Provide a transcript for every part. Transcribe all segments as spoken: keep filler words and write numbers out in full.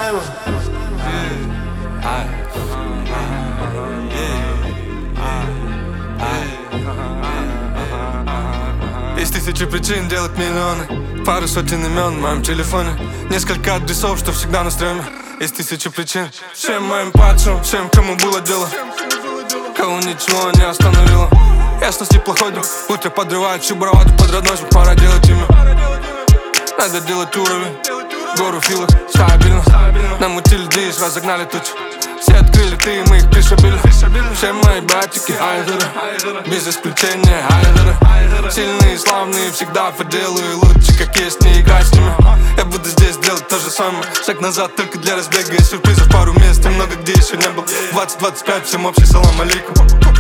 оставим. Есть тысячи причин делать миллионы, пару сотен имен в моем телефоне, несколько адресов, что всегда на стреме. Есть тысячи причин всем моим падшим, всем, кому было дело, кого ничего не остановило. Ясность неплохой друг, утро подрывает всю браваду под родной звук. Пора делать имя, надо делать уровень. Гору филок стабильно, намутили дис, разогнали тучи. Все открыли, ты и мы их пришибили. Все мои братики айдеры, без исключения айдеры. Сильные и славные, всегда по делу. И лучше, как есть, не играть с ними. Я буду здесь делать то же самое. Шаг назад только для разбега и сюрпризов. Пару мест и много где еще не был. Двадцать двадцать пять, всем общий салам алейкум.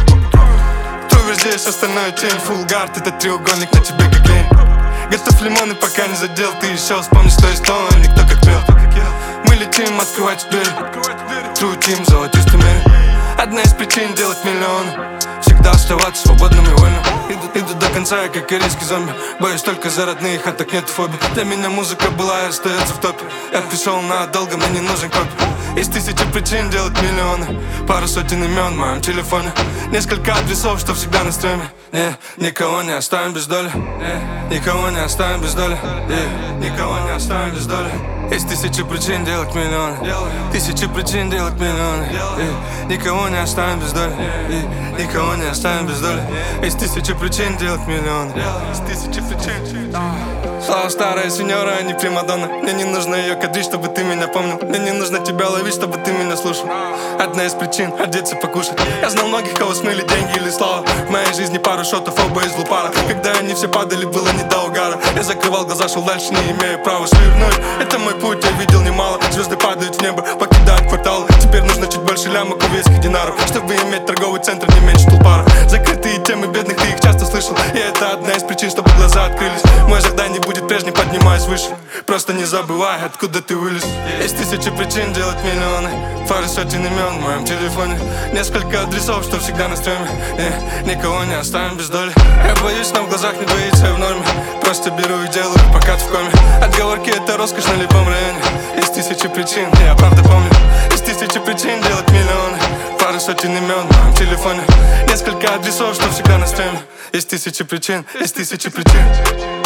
Кто здесь, остальное тень. Фулл гард, этот треугольник на тебе как лень. Готов лимоны, пока не задел. Ты еще вспомни, что есть то, никто как пел. Мы летим открывать двери, True Team, золотистый мир. Одна из причин делать миллионы, всегда оставаться свободным и вольным. Иду, иду до конца, я как корейский зомби. Боюсь только за родных, а так нет фобий. Для меня музыка была и остается в топе. Я пришел надолго, мне не нужен копий. Есть тысячи причин делать миллионы, пару сотен имен в моем телефоне, несколько адресов, что всегда на стреме. Не, никого не оставим без доли, не, никого не оставим без доли, не, никого не оставим без доли. Есть тысячи причин делать миллионы, тысячи причин делать миллионы, и никого не оставим без доли, и никого не оставим без доли. Есть тысячи причин делать миллионы, есть тысячи причин. Слава старая сеньора, а не примадонна. Мне не нужно ее кадрить, чтобы ты меня помнил. Мне не нужно тебя ловить, чтобы ты меня слушал. Одна из причин — одеться, покушать. Я знал многих, кого смыли деньги или слава. В моей жизни пару шотов, оба из лупара. Когда они все падали, было не до угара. Я закрывал глаза, шел дальше, не имея права свернуть. Это мой путь, я видел немало. Звезды падают в небо, покидают квартал. Теперь нужно чуть больше лямок увейских динаров, чтобы иметь торговый центр, не меньше тулпара. Закрытые темы бедных, ты их часто слышал. И это одна из причин, чтобы глаза открылись. Мой жагдай не будет прежним, поднимаюсь выше. Просто не забывай, откуда ты вылез. Есть тысячи причин делать миллионы, пару сотен имен в моем телефоне, несколько адресов, что всегда на стреме. Не, никого не оставим без доли. Я боюсь, но в глазах не двоится, я в норме. Просто беру и делаю, пока ты в коме. Отговорки — это роскошь на любом районе. Есть тысячи причин, я правда помню. Есть тысячи причин делать миллионы, пару сотен имен в моем телефоне, несколько адресов, что всегда на стреме. Есть тысячи причин, есть тысячи причин.